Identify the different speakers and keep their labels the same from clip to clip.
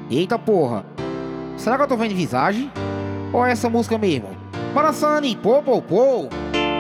Speaker 1: Eita porra, será que eu tô vendo visagem? Ou é essa música mesmo? Balançando pô pô pô.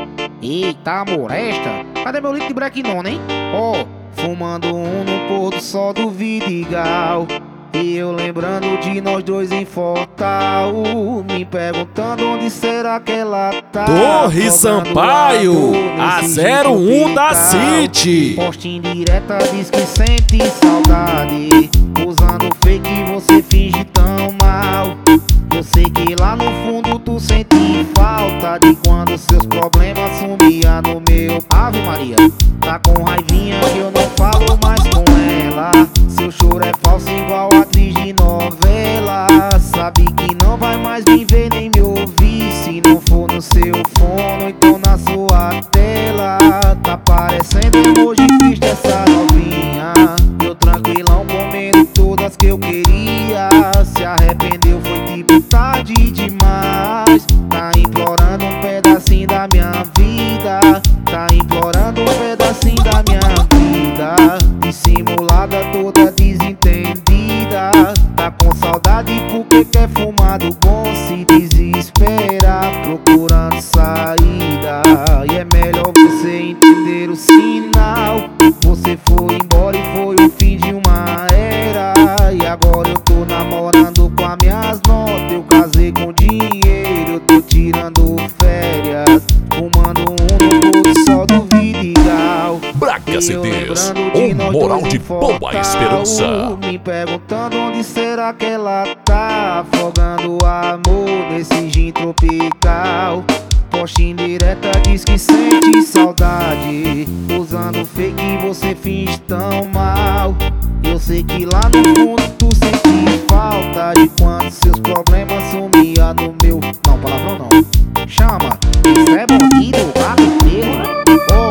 Speaker 1: Eita molesta, cadê meu litro de Black Non, hein? Ó, fumando um no pôr do sol do Vidigal. E eu lembrando de nós dois em Fortal, me perguntando onde será que ela tá.
Speaker 2: Torre Sampaio, a 01 da City.
Speaker 1: Posta indireta diz que sente saudade, usando fake você finge tão mal. Eu sei que lá no fundo tu sente falta de quando seus problemas sumia no meu. Ave Maria, tá com raivinha que eu não falo mais com ela. Seu choro é falso igual atriz de novela. Sabe que não vai mais me ver nem me ouvir, se não for no seu fone, então na sua tela. Tá parecendo emoji triste essa novinha. Eu tranquilão comendo todas que eu queria. Se arrependeu foi tipo tarde demais. Tá implorando um pedacinho da minha vida. Tá implorando um pedacinho da minha vida. Dissimulada, toda desentendida. Tá com saudade porque quer fumar do bom, se desespera procurando saída. E é melhor você entender o sinal. Você foi embora e foi o fim de uma era. E agora eu tô namorando com as minhas notas. Eu casei com dinheiro, eu tô tirando férias, fumando um no pôr do sol do Vidigal.
Speaker 2: Braga CDs, um moral de boa esperança.
Speaker 1: Me perguntando onde será que ela tá, afogando amor nesse gin tropical. Posta indireta diz que sente saudade, usando fake você finge tão mal. Eu sei que lá no fundo tu sente falta de quando seus problemas sumia no meu. Não, palavrão não. Chama, isso é bandido, bateiro.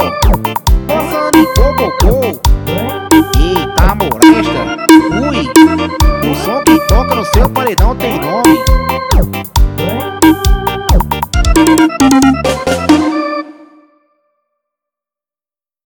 Speaker 1: Ó, passando em cocô. Eita molesta. Ui, o som que toca no seu paredão tem nome.